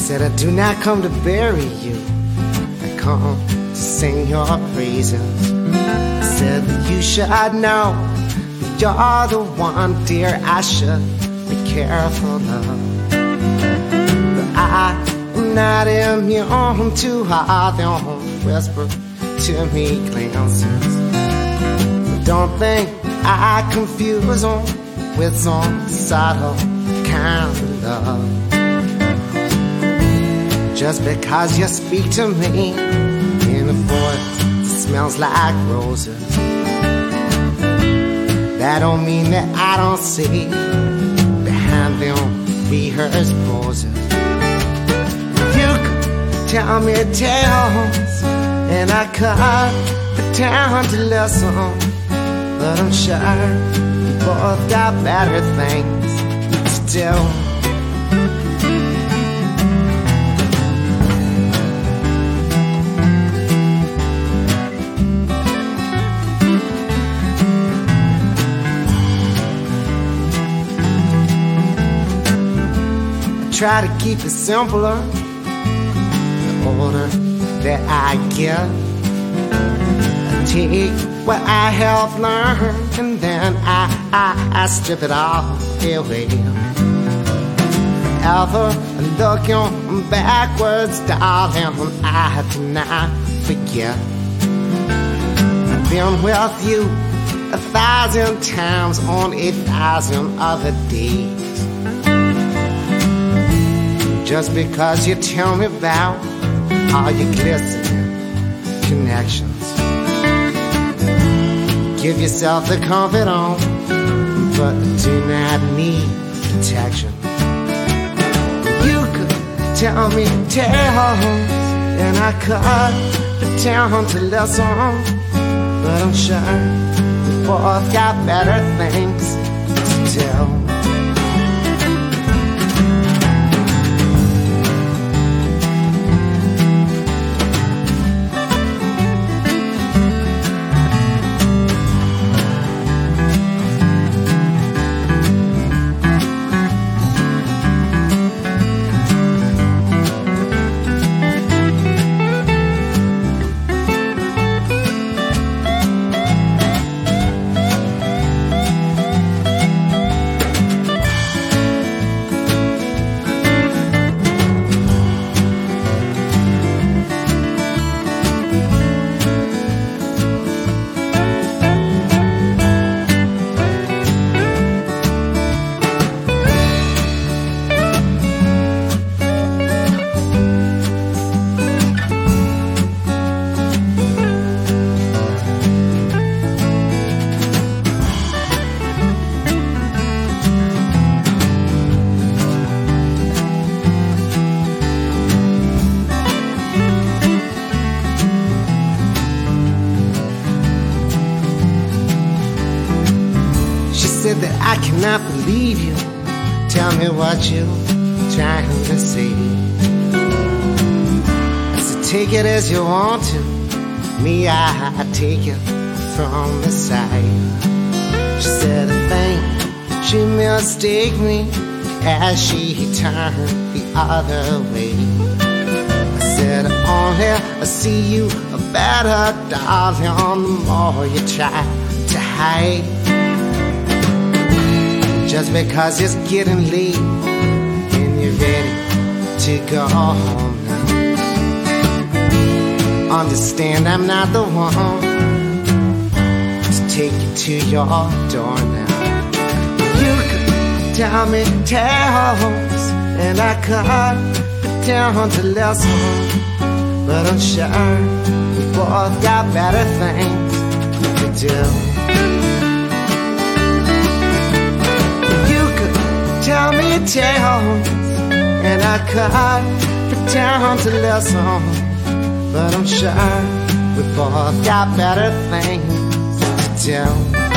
said, I do not come to bury you, I come to sing your praises. I said that you should know that you're the one, dear, I should be careful of. But I am not immune to how they whisper to me glances. But don't think I confuse them with some subtle kind of love. Just because you speak to me in a voice that smells like roses, that don't mean that I don't see behind them rehearsed poses. You could tell me tales and I cut the town to listen, but I'm sure we both got better things to do. Try to keep it simpler the older that I get. I take what I have learned and then I strip it all away. Forever looking backwards, darling, I do not forget. I've been with you 1,000 times on 1,000 other days. Just because you tell me about all your glistening connections, give yourself the confidence, but do not need protection. You could tell me tales and I could pretend to listen, but I'm sure we both got better things to tell. That I cannot believe you. Tell me what you're trying to say. So take it as you want to. Me, I take it from the side. She said a thing, she mistake me as she turned the other way. I said only I see you better, darling, the more you try to hide. Just because it's getting late and you're ready to go home now. Understand I'm not the one to take you to your door now. You could tell me tales and I could pretend to listen, but I'm sure we both got better things to do. Tell me tales and I could pretend to listen, but I'm sure we both got better things to do.